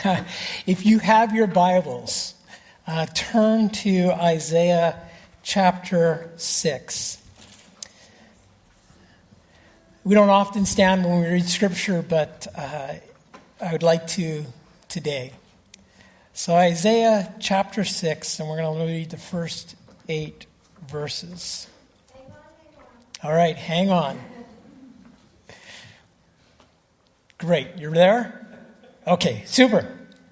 If you have your Bibles, turn to Isaiah chapter 6. We don't often stand when we read Scripture, but I would like to today. So Isaiah chapter 6, and we're going to read the first 8 verses. All right, hang on. Great, you're there? Okay, super.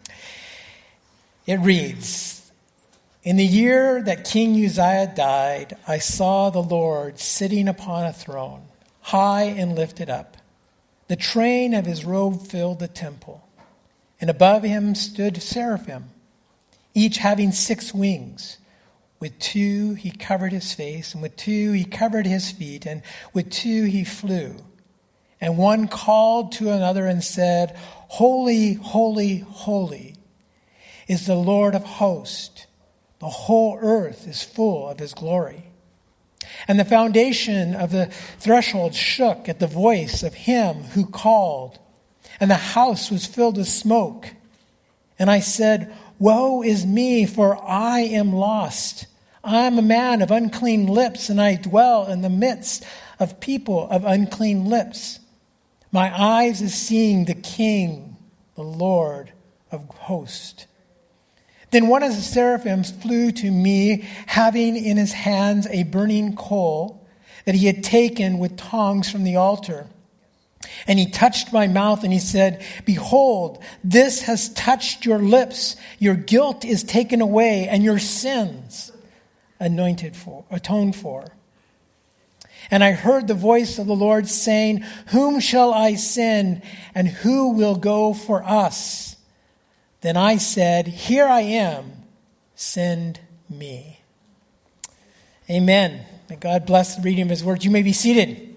It reads, "In the year that King Uzziah died, I saw the Lord sitting upon a throne, high and lifted up. The train of his robe filled the temple, and above him stood seraphim, each having 6 wings. With 2 he covered his face, and with 2 he covered his feet, and with 2 he flew. And one called to another and said, 'Holy, holy, holy is the Lord of hosts. The whole earth is full of his glory.' And the foundation of the threshold shook at the voice of him who called, and the house was filled with smoke. And I said, 'Woe is me, for I am lost. I am a man of unclean lips, and I dwell in the midst of people of unclean lips. My eyes is seeing the King, the Lord of hosts.' Then one of the seraphims flew to me, having in his hands a burning coal that he had taken with tongs from the altar. And he touched my mouth, and he said, 'Behold, this has touched your lips. Your guilt is taken away, and your sins atoned for.' And I heard the voice of the Lord saying, 'Whom shall I send, and who will go for us?' Then I said, 'Here I am, send me.'" Amen. May God bless the reading of his word. You may be seated.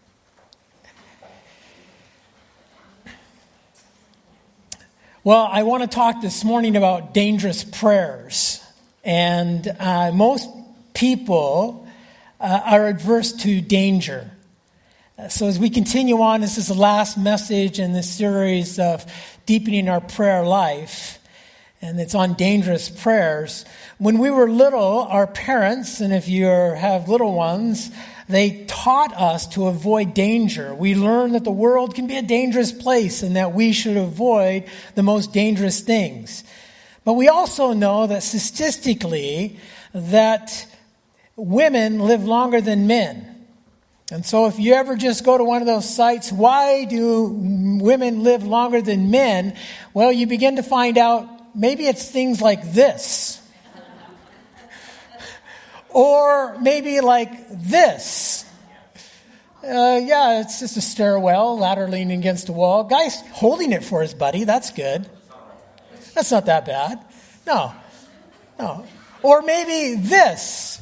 Well, I want to talk this morning about dangerous prayers. And most people are adverse to danger. So as we continue on, this is the last message in this series of deepening our prayer life. And it's on dangerous prayers. When we were little, our parents, and if you have little ones, they taught us to avoid danger. We learned that the world can be a dangerous place and that we should avoid the most dangerous things. But we also know that statistically that women live longer than men. And so if you ever just go to one of those sites, why do women live longer than men? Well, you begin to find out maybe it's things like this. Or maybe like this. It's just a stairwell, ladder leaning against a wall. Guy's holding it for his buddy. That's good. That's not that bad. No. Or maybe this.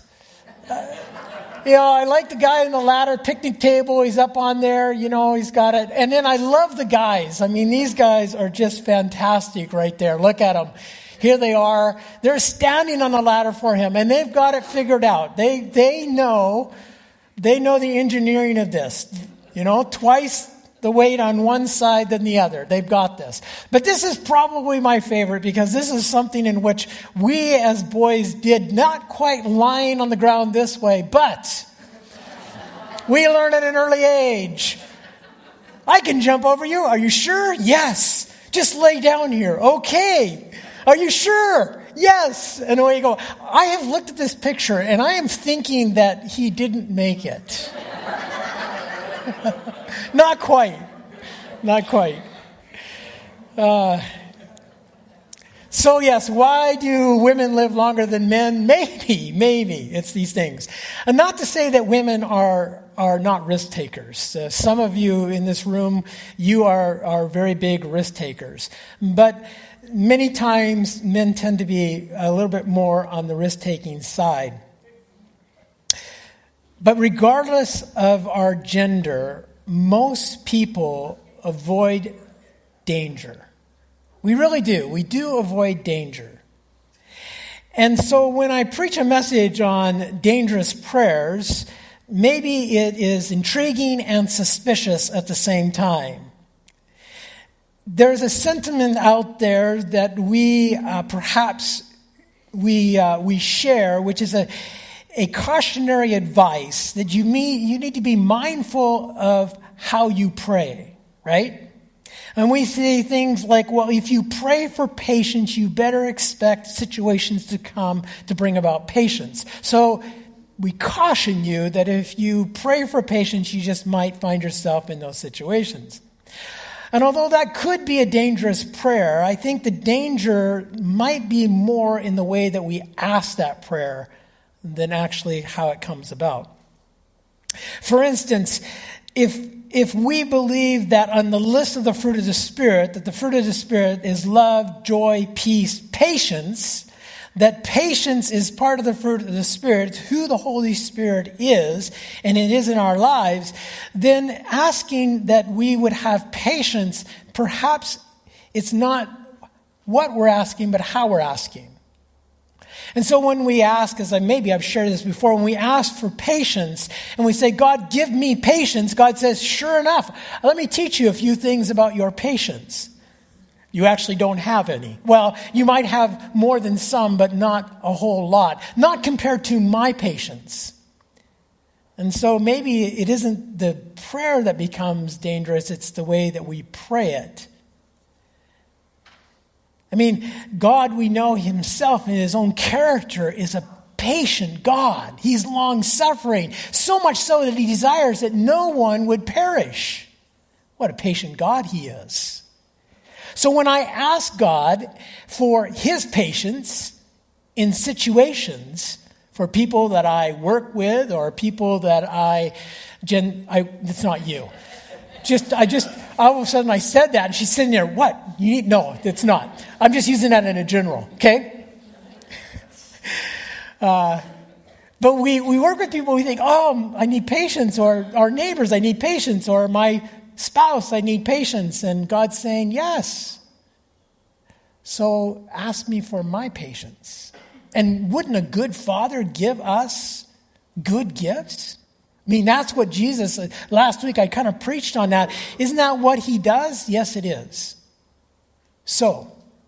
I like the guy in the ladder, picnic table. He's up on there. He's got it. And then I love the guys. I mean, these guys are just fantastic right there. Look at them. Here they are. They're standing on the ladder for him, and they've got it figured out. They know the engineering of this. Twice the weight on one side than the other. They've got this. But this is probably my favorite because this is something in which we as boys did not quite lying on the ground this way, but we learned at an early age. I can jump over you. Are you sure? Yes. Just lay down here. Okay. Are you sure? Yes. And away you go. I have looked at this picture and I am thinking that he didn't make it. Not quite. So yes, why do women live longer than men? Maybe it's these things. And not to say that women are not risk takers. Some of you in this room, you are very big risk takers. But many times men tend to be a little bit more on the risk taking side. But regardless of our gender, most people avoid danger. We really do. We do avoid danger. And so when I preach a message on dangerous prayers, maybe it is intriguing and suspicious at the same time. there's a sentiment out there that we perhaps we share, which is a cautionary advice that you need to be mindful of how you pray, right? And we say things like, well, if you pray for patience, you better expect situations to come to bring about patience. So we caution you that if you pray for patience, you just might find yourself in those situations. And although that could be a dangerous prayer, I think the danger might be more in the way that we ask that prayer than actually how it comes about. For instance, if we believe that on the list of the fruit of the Spirit, that the fruit of the Spirit is love, joy, peace, patience, that patience is part of the fruit of the Spirit, who the Holy Spirit is, and it is in our lives, then asking that we would have patience, perhaps it's not what we're asking, but how we're asking. And so when we ask, maybe I've shared this before, when we ask for patience and we say, God, give me patience, God says, sure enough, let me teach you a few things about your patience. You actually don't have any. Well, you might have more than some, but not a whole lot. Not compared to my patience. And so maybe it isn't the prayer that becomes dangerous, it's the way that we pray it. I mean, God, we know himself in his own character is a patient God. He's long-suffering, so much so that he desires that no one would perish. What a patient God he is. So when I ask God for his patience in situations, for people that I work with or people that it's not you. All of a sudden I said that and she's sitting there, what? No, it's not. I'm just using that in a general, okay? But we work with people, we think, I need patience, or our neighbors, I need patience, or my spouse, I need patience. And God's saying, yes. So ask me for my patience. And wouldn't a good father give us good gifts? I mean, that's what Jesus, last week I kind of preached on that. Isn't that what he does? Yes, it is. So,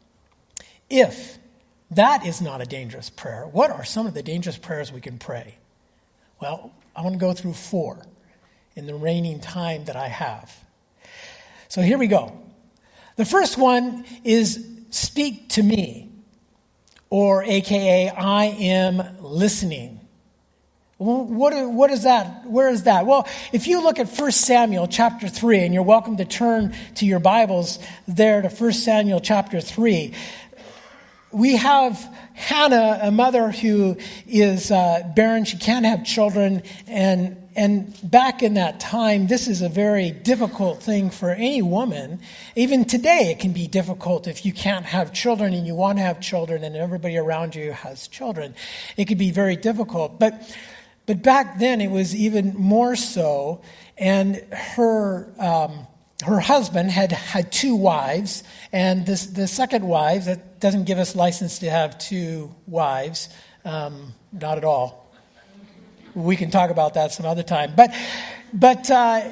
if that is not a dangerous prayer, what are some of the dangerous prayers we can pray? Well, I want to go through 4 in the remaining time that I have. So here we go. The first one is speak to me, or AKA I am listening. What is that? Where is that? Well, if you look at 1 Samuel chapter 3, and you're welcome to turn to your Bibles there to 1 Samuel chapter 3, we have Hannah, a mother who is barren. She can't have children, and back in that time, this is a very difficult thing for any woman. Even today, it can be difficult if you can't have children and you want to have children and everybody around you has children. It could be very difficult. But back then, it was even more so. And her husband had 2 wives, and the second wife, that doesn't give us license to have 2 wives, not at all. We can talk about that some other time. But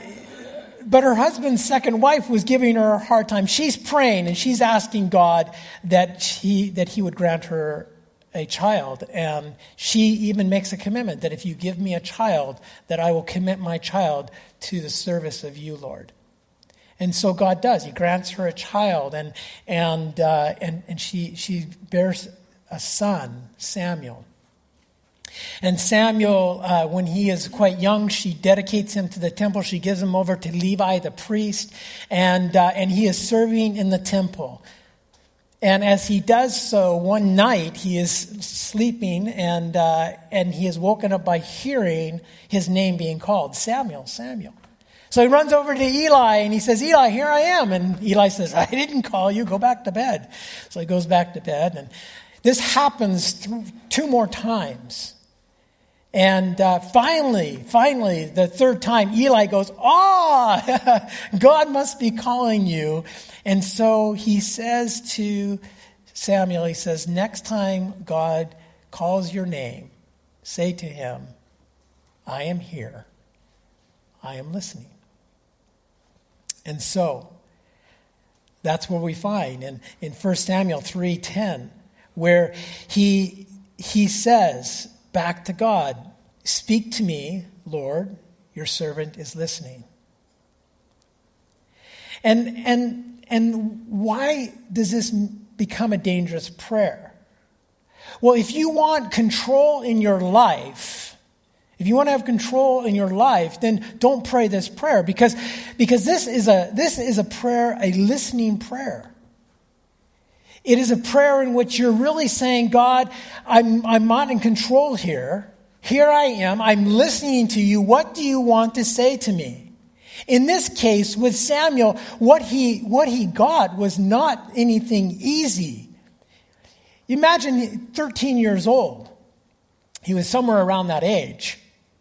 her husband's second wife was giving her a hard time. She's praying and she's asking God that he would grant her a child. And she even makes a commitment that if you give me a child, that I will commit my child to the service of you, Lord. And so God does. He grants her a child, and she bears a son, Samuel. And Samuel, when he is quite young, she dedicates him to the temple. She gives him over to Levi, the priest, and he is serving in the temple. And as he does so, one night he is sleeping, and he is woken up by hearing his name being called, Samuel, Samuel. So he runs over to Eli and he says, Eli, here I am. And Eli says, I didn't call you. Go back to bed. So he goes back to bed. And this happens 2 more times. And finally, the 3rd time, Eli goes, God must be calling you. And so he says to Samuel, he says, next time God calls your name, say to him, I am here. I am listening. And so, That's what we find in 1 Samuel 3:10, where he says back to God, "Speak to me, Lord, your servant is listening." And why does this become a dangerous prayer? Well, if you want control in your life, if you want to have control in your life, then don't pray this prayer, because this is a prayer, a listening prayer. It is a prayer in which you're really saying, God, I'm not in control here. Here I am. I'm listening to you. What do you want to say to me? In this case, with Samuel, what he got was not anything easy. Imagine 13 years old. He was somewhere around that age.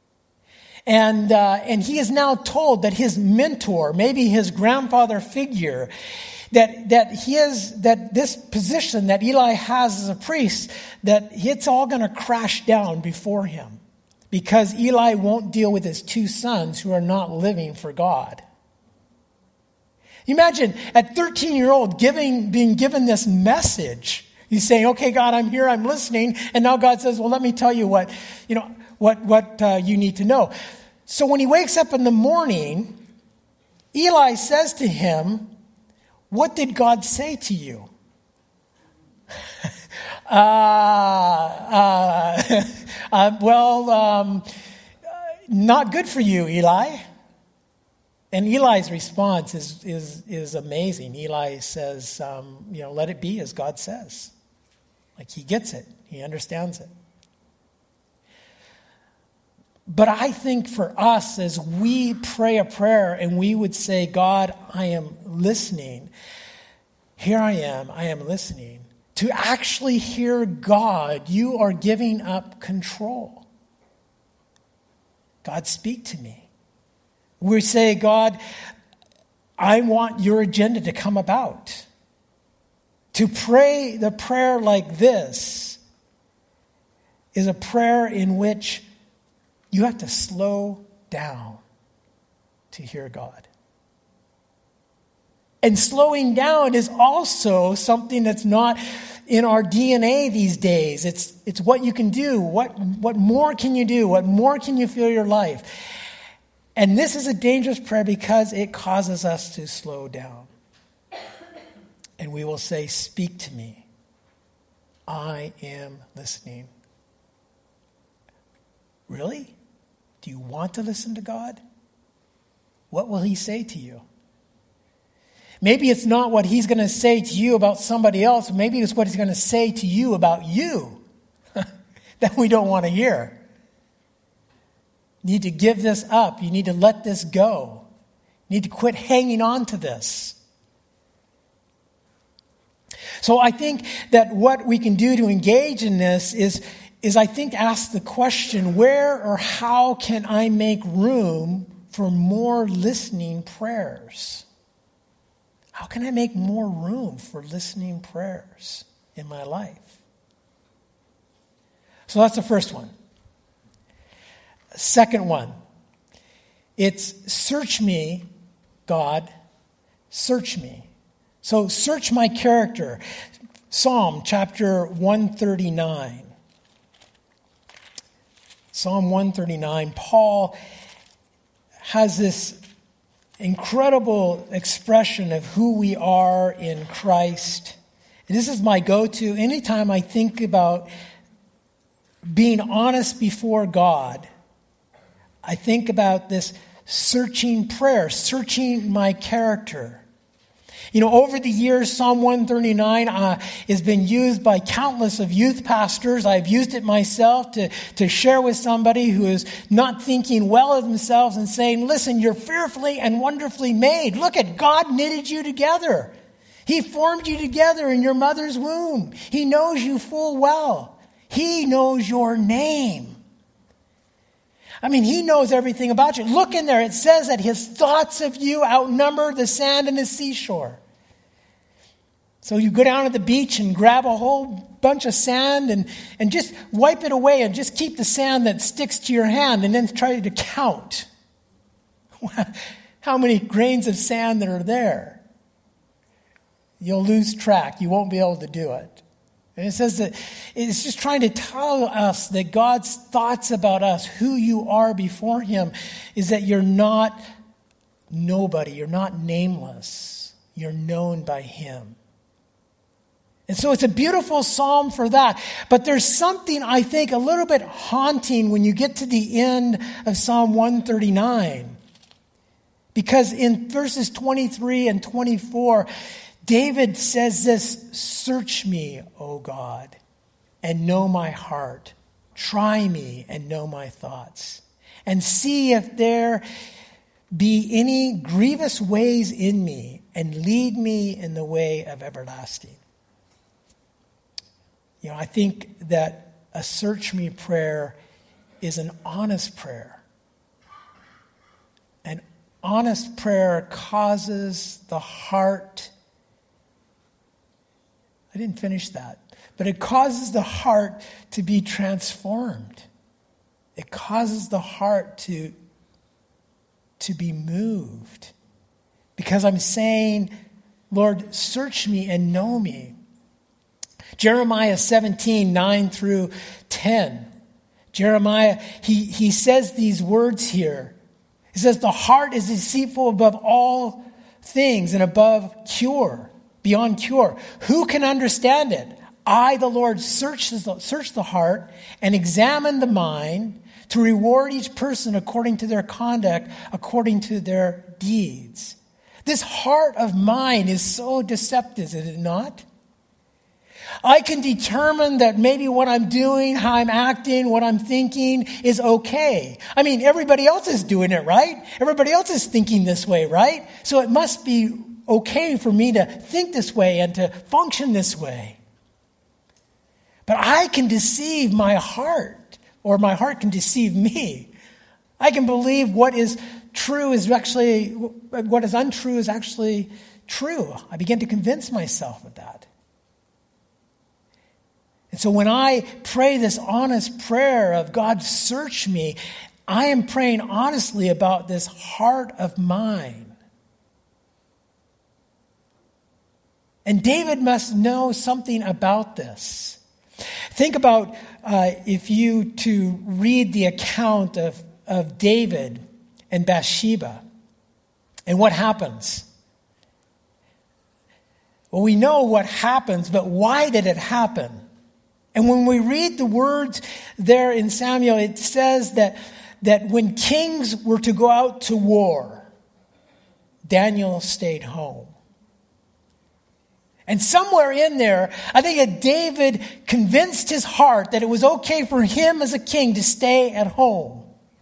And he is now told that his mentor, maybe his grandfather figure, that this position that Eli has as a priest, that it's all going to crash down before him, because Eli won't deal with his two sons who are not living for God. Imagine at 13-year-old being given this message. He's saying, "Okay, God, I'm here, I'm listening." And now God says, "Well, let me tell you what you need to know." So when he wakes up in the morning, Eli says to him, "What did God say to you?" Not good for you, Eli. And Eli's response is amazing. Eli says, "Let it be as God says." Like, he gets it. He understands it. But I think for us, as we pray a prayer and we would say, "God, I am listening. Here I am listening." To actually hear God, you are giving up control. God, speak to me. We say, "God, I want your agenda to come about." To pray the prayer like this is a prayer in which you have to slow down to hear God. And slowing down is also something that's not in our DNA these days. It's what you can do. What more can you do? What more can you fill your life? And this is a dangerous prayer because it causes us to slow down. And we will say, "Speak to me. I am listening." Really? Do you want to listen to God? What will he say to you? Maybe it's not what he's going to say to you about somebody else. Maybe it's what he's going to say to you about you that we don't want to hear. You need to give this up. You need to let this go. You need to quit hanging on to this. So I think that what we can do to engage in this is I think ask the question, where or how can I make room for more listening prayers? How can I make more room for listening prayers in my life? So that's the first one. Second one, it's search me, God, search me. So search my character. Psalm chapter 139. Psalm 139, Paul has this incredible expression of who we are in Christ. And this is my go-to. Anytime I think about being honest before God, I think about this searching prayer, searching my character. Over the years, Psalm 139 has been used by countless of youth pastors. I've used it myself to share with somebody who is not thinking well of themselves and saying, "Listen, you're fearfully and wonderfully made. Look at God knitted you together. He formed you together in your mother's womb. He knows you full well. He knows your name. He knows everything about you. Look in there. It says that his thoughts of you outnumber the sand and the seashore." So you go down to the beach and grab a whole bunch of sand and just wipe it away and just keep the sand that sticks to your hand and then try to count how many grains of sand that are there. you'll lose track. You won't be able to do it. And it says that it's just trying to tell us that God's thoughts about us, who you are before him, is that you're not nobody. You're not nameless. You're known by him. And so it's a beautiful psalm for that. But there's something, I think, a little bit haunting when you get to the end of Psalm 139. Because in verses 23 and 24, David says this, "Search me, O God, and know my heart. Try me and know my thoughts. And see if there be any grievous ways in me, and lead me in the way of everlasting." I think that a search me prayer is an honest prayer. An honest prayer causes the heart. I didn't finish that. But it causes the heart to be transformed. It causes the heart to be moved. Because I'm saying, Lord, search me and know me. Jeremiah 17, 9 through 10. Jeremiah, he says these words here. He says, "The heart is deceitful above all things and beyond cure. Who can understand it? I, the Lord, search the heart and examine the mind to reward each person according to their conduct, according to their deeds." This heart of mine is so deceptive, is it not? I can determine that maybe what I'm doing, how I'm acting, what I'm thinking is okay. I mean, everybody else is doing it, right? Everybody else is thinking this way, right? So it must be okay for me to think this way and to function this way. But I can deceive my heart, or my heart can deceive me. I can believe what is untrue is actually true. I begin to convince myself of that. And so when I pray this honest prayer of God, search me, I am praying honestly about this heart of mine. And David must know something about this. Think about if you to read the account of David and Bathsheba and what happens. Well, we know what happens, but why did it happen? And when we read the words there in Samuel, it says that when kings were to go out to war, Daniel stayed home. And somewhere in there, I think that David convinced his heart that it was okay for him as a king to stay at home.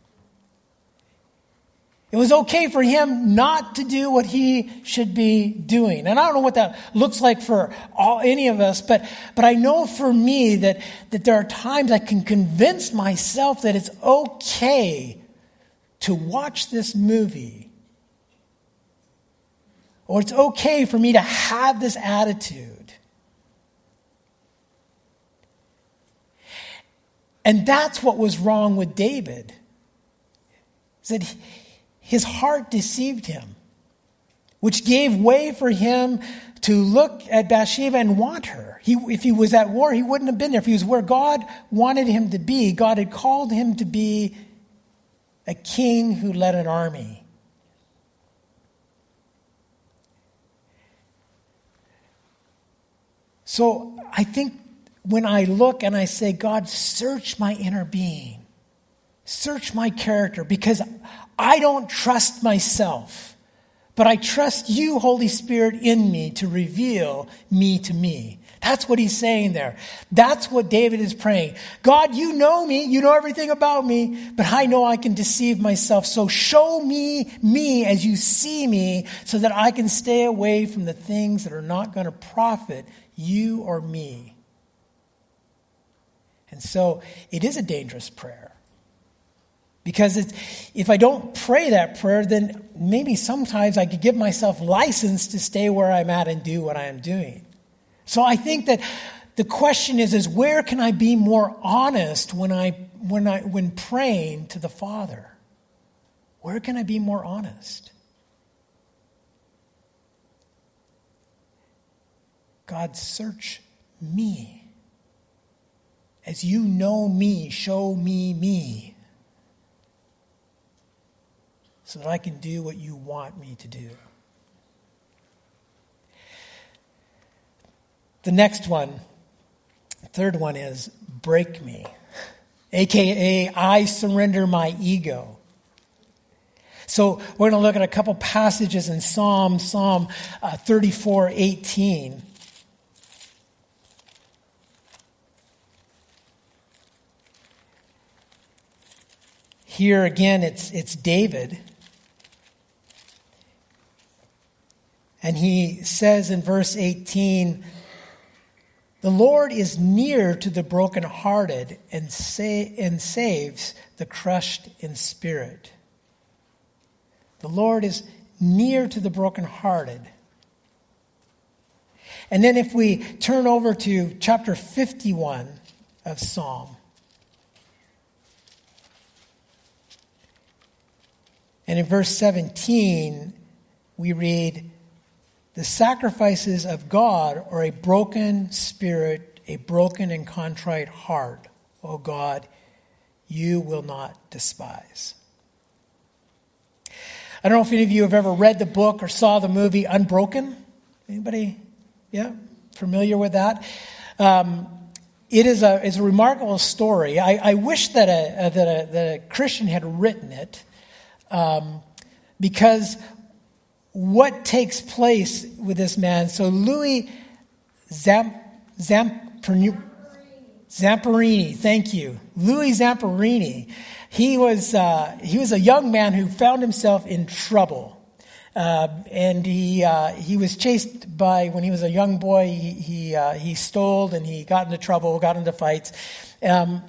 It was okay for him not to do what he should be doing. And I don't know what that looks like for any of us, but I know for me that there are times I can convince myself that it's okay to watch this movie. Or it's okay for me to have this attitude. And that's what was wrong with David. Is that his heart deceived him, which gave way for him to look at Bathsheba and want her. If he was at war, he wouldn't have been there. If he was where God wanted him to be, God had called him to be a king who led an army. So I think when I look and I say, God, search my inner being, search my character, because I don't trust myself, but I trust you, Holy Spirit, in me to reveal me to me. That's what he's saying there. That's what David is praying. God, you know me. You know everything about me, but I know I can deceive myself. So show me as you see me so that I can stay away from the things that are not going to profit you or me. And so it is a dangerous prayer. Because if I don't pray that prayer, then maybe sometimes I could give myself license to stay where I'm at and do what I am doing. So I think that the question is where can I be more honest when praying to the Father? Where can I be more honest? God, search me. As you know me, show me me, so that I can do what you want me to do. The next one, third one, is break me, a.k.a. I surrender my ego. So we're going to look at a couple passages in Psalm 34:18. Here again, it's David. And he says in verse 18, the Lord is near to the brokenhearted and saves the crushed in spirit. The Lord is near to the brokenhearted. And then if we turn over to chapter 51 of Psalm, and in verse 17, we read, the sacrifices of God are a broken spirit, a broken and contrite heart. O God, you will not despise. I don't know if any of you have ever read the book or saw the movie Unbroken. Anybody? Yeah? Familiar with that? It's a remarkable story. I wish that a Christian had written it, because what takes place with this man? So Louis Zamperini, thank you, Louis Zamperini. He was a young man who found himself in trouble, and he was chased by, when he was a young boy. He stole, and he got into trouble, got into fights, and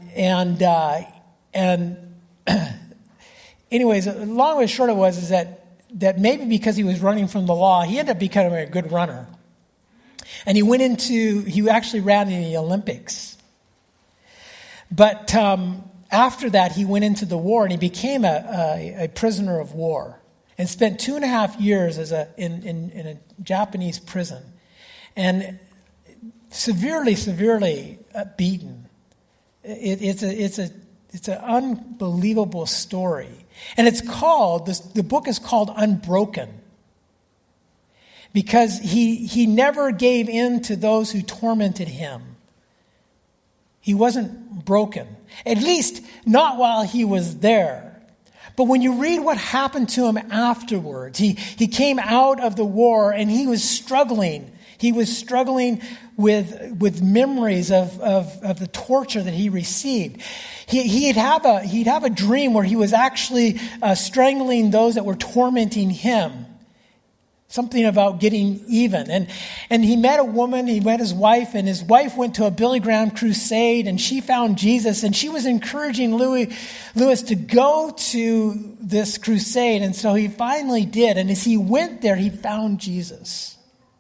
anyways, long and short of it was that maybe because he was running from the law, he ended up becoming a good runner. And he actually ran in the Olympics. But after that, he went into the war, and he became a prisoner of war and spent 2.5 years in a Japanese prison, and severely beaten. It's an unbelievable story. And the book is called Unbroken, because he never gave in to those who tormented him. He wasn't broken, at least not while he was there. But when you read what happened to him afterwards, he came out of the war, and he was struggling. He was struggling with memories of the torture that he received. He'd have a dream where he was actually strangling those that were tormenting him. Something about getting even. And he met a woman, he met his wife, and his wife went to a Billy Graham crusade, and she found Jesus, and she was encouraging Lewis to go to this crusade. And so he finally did. And as he went there, he found Jesus.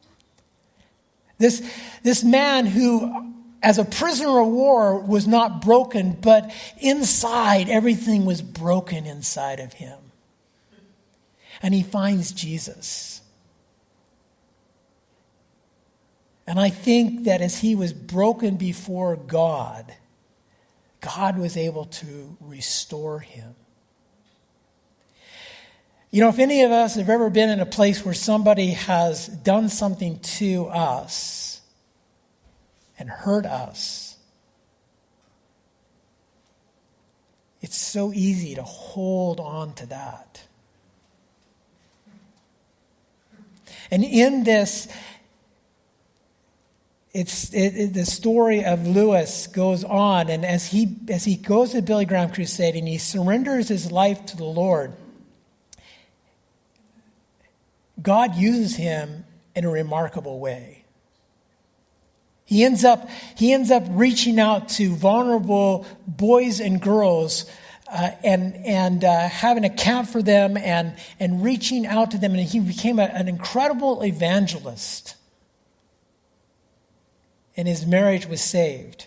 This man who, as a prisoner of war, was not broken, but inside, everything was broken inside of him. And he finds Jesus. And I think that as he was broken before God, God was able to restore him. You know, if any of us have ever been in a place where somebody has done something to us and hurt us, it's so easy to hold on to that. And in this, the story of Lewis goes on, and as he goes to the Billy Graham crusade and he surrenders his life to the Lord, God uses him in a remarkable way. He ends up reaching out to vulnerable boys and girls, and having a camp for them, and reaching out to them, and he became an incredible evangelist. And his marriage was saved.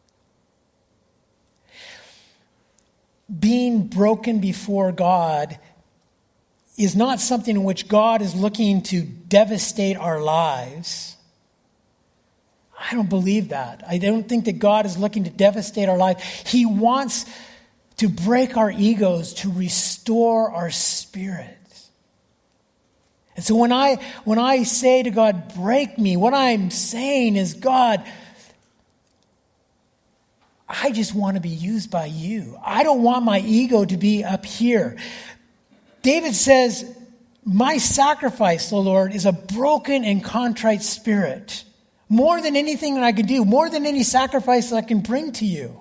Being broken before God is not something in which God is looking to devastate our lives, I don't believe that. I don't think that God is looking to devastate our life. He wants to break our egos, to restore our spirit. And so when I say to God, break me, what I'm saying is, God, I just want to be used by you. I don't want my ego to be up here. David says, my sacrifice, O Lord, is a broken and contrite spirit. More than anything that I could do, more than any sacrifice that I can bring to you.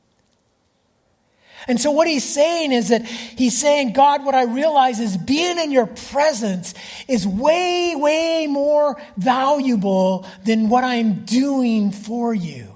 And so what he's saying is that he's saying, God, what I realize is being in your presence is way, way more valuable than what I'm doing for you.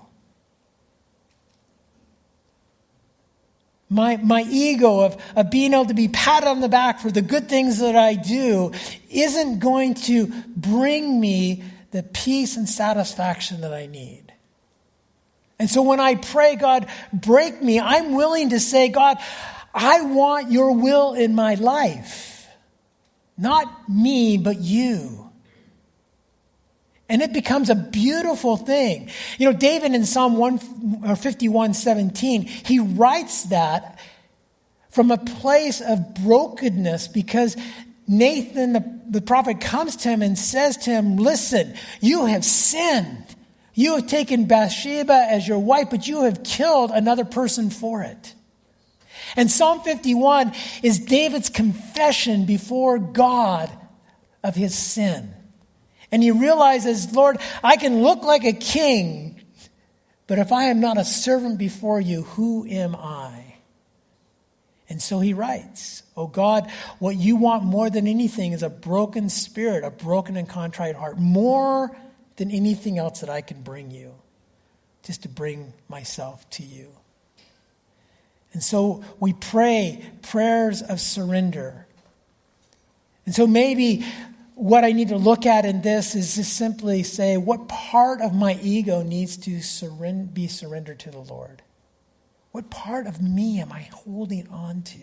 My ego of being able to be patted on the back for the good things that I do isn't going to bring me the peace and satisfaction that I need. And so when I pray, God, break me, I'm willing to say, God, I want your will in my life. Not me, but you. And it becomes a beautiful thing. You know, David in Psalm 51:17, he writes that from a place of brokenness because Nathan, the prophet, comes to him and says to him, listen, you have sinned. You have taken Bathsheba as your wife, but you have killed another person for it. And Psalm 51 is David's confession before God of his sin. And he realizes, Lord, I can look like a king, but if I am not a servant before you, who am I? And so he writes, oh God, what you want more than anything is a broken spirit, a broken and contrite heart, more than anything else that I can bring you, just to bring myself to you. And so we pray prayers of surrender. And so maybe what I need to look at in this is just simply say, what part of my ego needs to be surrendered to the Lord? What part of me am I holding on to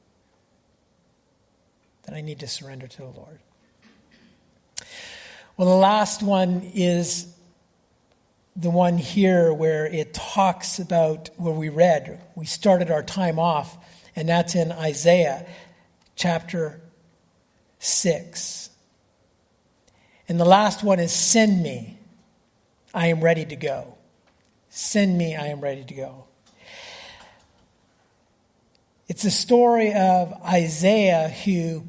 that I need to surrender to the Lord? Well, the last one is the one here where it talks about where we started our time off, and that's in Isaiah chapter 6. And the last one is, send me, I am ready to go. Send me, I am ready to go. It's the story of Isaiah who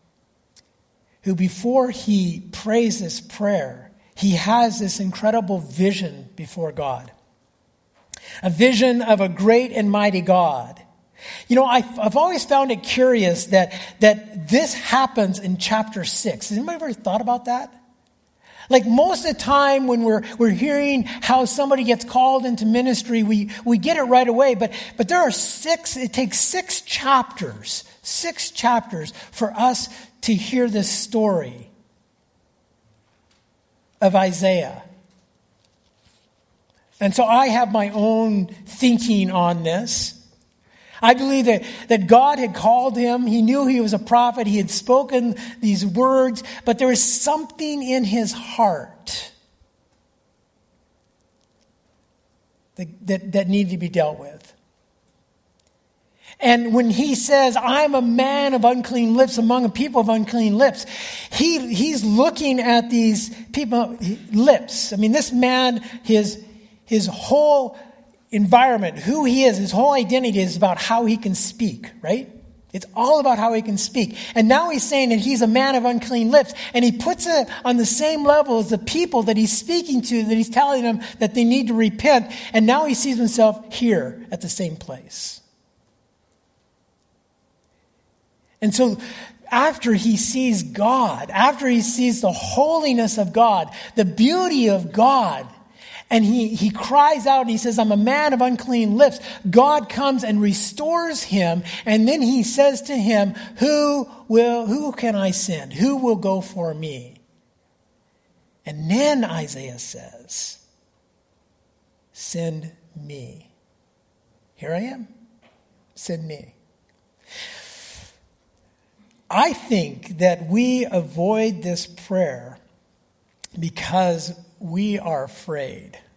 before he prays this prayer, he has this incredible vision before God. A vision of a great and mighty God. You know, I've always found it curious that this happens in chapter 6. Has anybody ever thought about that? Like most of the time when we're hearing how somebody gets called into ministry, we get it right away. But there are it takes 6 chapters for us to hear this story of Isaiah. And so I have my own thinking on this. I believe that God had called him. He knew he was a prophet. He had spoken these words, but there was something in his heart that needed to be dealt with. And when he says, I'm a man of unclean lips among a people of unclean lips, he's looking at these people, lips. I mean, this man, his whole environment, who he is, his whole identity is about how he can speak, right? It's all about how he can speak. And now he's saying that he's a man of unclean lips. And he puts it on the same level as the people that he's speaking to, that he's telling them that they need to repent. And now he sees himself here at the same place. And so after he sees God, after he sees the holiness of God, the beauty of God, and he cries out and he says, I'm a man of unclean lips. God comes and restores him. And then he says to him, who can I send? Who will go for me? And then Isaiah says, send me. Here I am. Send me. I think that we avoid this prayer because we are afraid.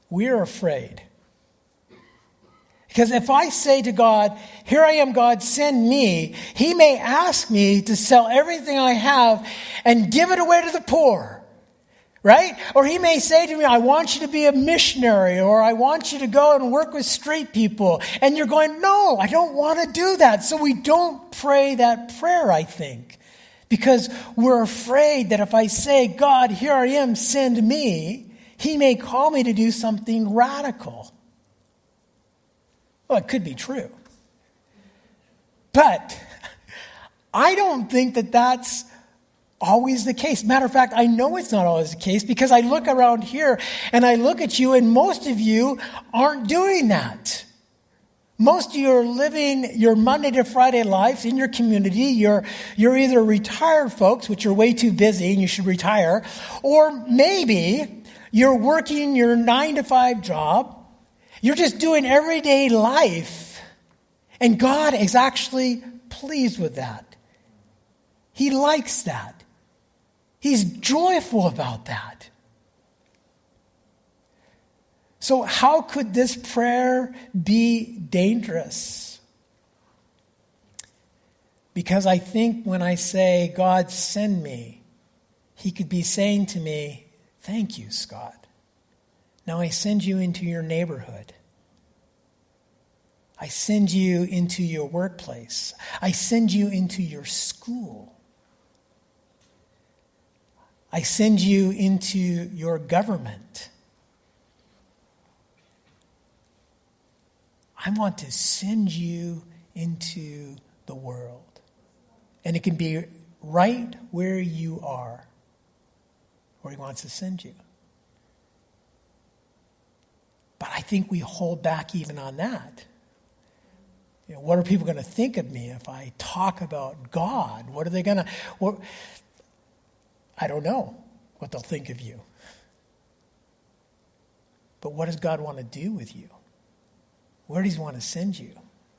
we're afraid. Because if I say to God, here I am, God, send me, he may ask me to sell everything I have and give it away to the poor. Right? Or he may say to me, I want you to be a missionary, or I want you to go and work with street people. And you're going, no, I don't want to do that. So we don't pray that prayer, I think. Because we're afraid that if I say, God, here I am, send me, he may call me to do something radical. Well, it could be true. But I don't think that that's always the case. Matter of fact, I know it's not always the case because I look around here and I look at you and most of you aren't doing that. Most of you are living your Monday to Friday lives in your community. You're either retired folks, which are way too busy and you should retire, or maybe you're working your 9-to-5 job. You're just doing everyday life. And God is actually pleased with that. He likes that. He's joyful about that. So how could this prayer be dangerous? Because I think when I say, God, send me, he could be saying to me, thank you, Scott. Now I send you into your neighborhood. I send you into your workplace. I send you into your school. I send you into your government. I want to send you into the world. And it can be right where you are, where he wants to send you. But I think we hold back even on that. You know, what are people going to think of me if I talk about God? What are they going to... I don't know what they'll think of you. But what does God want to do with you? Where does he want to send you?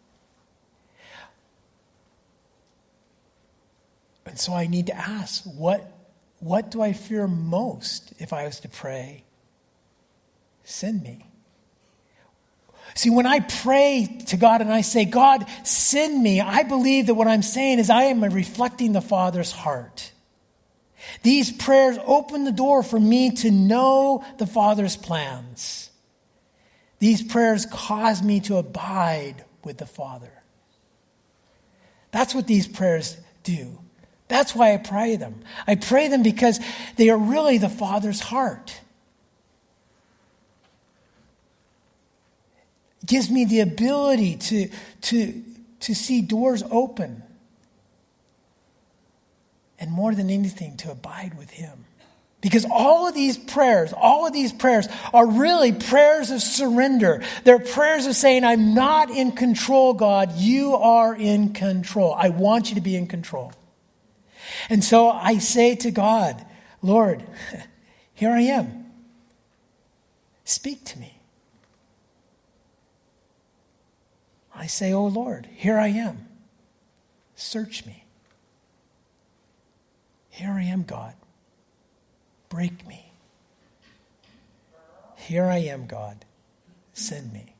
And so I need to ask, what do I fear most if I was to pray, send me? See, when I pray to God and I say, God, send me, I believe that what I'm saying is I am reflecting the Father's heart. These prayers open the door for me to know the Father's plans. These prayers cause me to abide with the Father. That's what these prayers do. That's why I pray them. I pray them because they are really the Father's heart. It gives me the ability to see doors open. And more than anything, to abide with him. Because all of these prayers are really prayers of surrender. They're prayers of saying, I'm not in control, God. You are in control. I want you to be in control. And so I say to God, Lord, here I am. Speak to me. I say, oh Lord, here I am. Search me. Here I am, God. Break me. Here I am, God. Send me.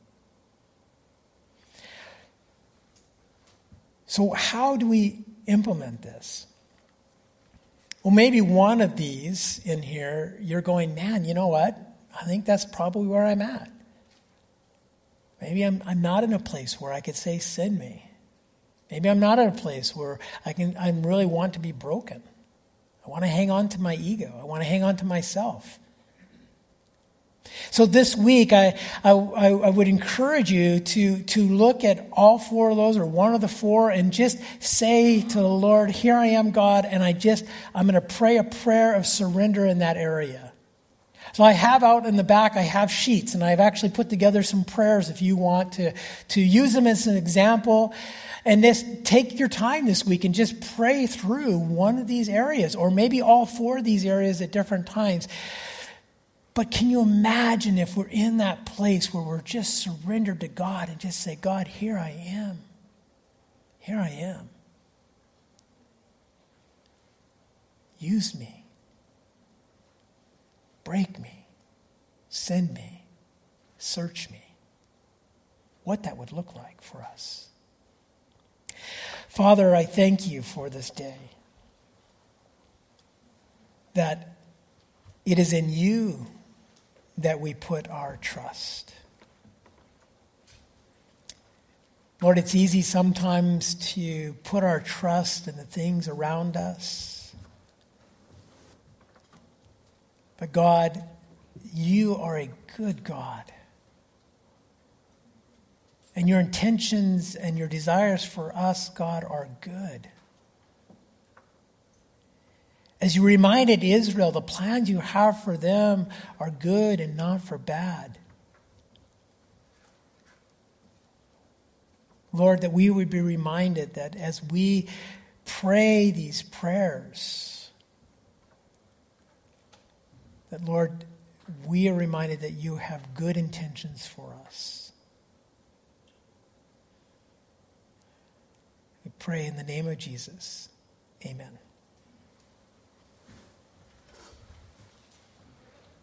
So how do we implement this? Well, maybe one of these in here, you're going, man, you know what? I think that's probably where I'm at. Maybe I'm not in a place where I could say, send me. Maybe I'm not in a place where I really want to be broken. I want to hang on to my ego. I want to hang on to myself. So this week, I would encourage you to look at all four of those or one of the four and just say to the Lord, here I am, God, and I'm going to pray a prayer of surrender in that area. So I have out in the back, I have sheets, and I've actually put together some prayers if you want to use them as an example. And just take your time this week and just pray through one of these areas, or maybe all four of these areas at different times. But can you imagine if we're in that place where we're just surrendered to God and just say, God, here I am. Here I am. Use me. Break me. Send me. search me. What that would look like for us. Father, I thank you for this day. That it is in you that we put our trust. Lord, it's easy sometimes to put our trust in the things around us. But God, you are a good God. And your intentions and your desires for us, God, are good. As you reminded Israel, the plans you have for them are good and not for bad. Lord, that we would be reminded that as we pray these prayers, that, Lord, we are reminded that you have good intentions for us. We pray in the name of Jesus. Amen.